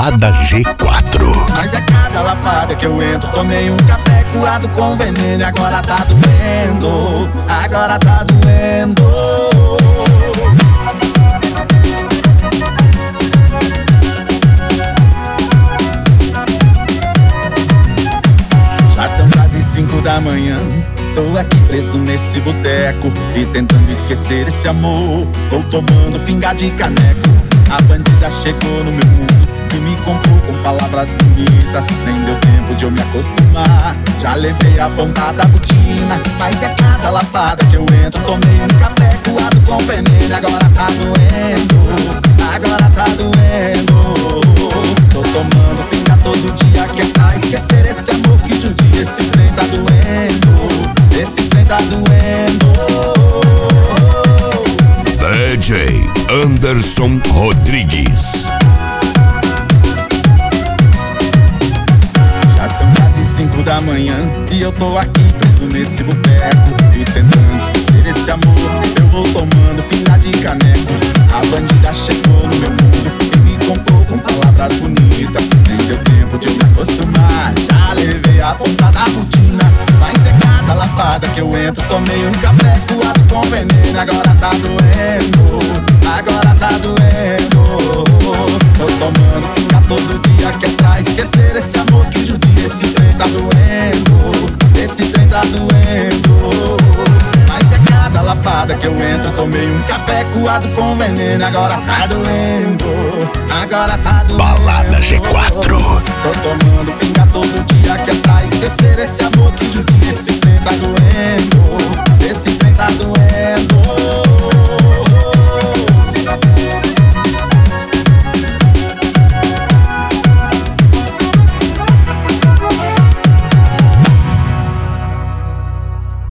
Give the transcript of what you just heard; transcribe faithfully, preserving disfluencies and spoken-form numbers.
Balada G quatro. Mas é cada lapada que eu entro. Tomei um café coado com veneno e agora tá doendo. Agora tá doendo. Já são quase cinco da manhã. Tô aqui preso nesse boteco e tentando esquecer esse amor. Tô tomando pinga de caneco. A bandida chegou no meu mundo e me comprou com palavras bonitas. Nem deu tempo de eu me acostumar. Já levei a ponta da botina. Mas é cada lapada que eu entro. Tomei um café coado com veneno. Agora tá doendo. Agora tá doendo. Tô tomando pinga todo dia que é pra esquecer esse amor que judia. Esse trem tá doendo. Esse trem tá doendo. D J Anderson Rodrigues. Já são quase cinco da manhã e eu tô aqui preso nesse boteco e tentando esquecer esse amor. Eu vou tomando pinga de caneco. A bandida chegou no meu mundo e me comprou com palavras bonitas. Nem deu tempo de eu me acostumar. Já levei a ponta da rotina. Mas é cada lapada que eu entro. Tomei um café coado com veneno. Agora tá doendo. Agora tá doendo. Tô tomando pinga todo dia que é pra esquecer esse amor que judia. Esse trem tá doendo. Esse trem tá doendo. Mas é cada lapada que eu entro. Tomei um café coado com veneno. Agora tá doendo. Agora tá doendo. Balada G quatro. Tô tomando pinga todo dia que é pra esquecer esse amor que judia. Esse trem tá doendo. Esse trem tá doendo.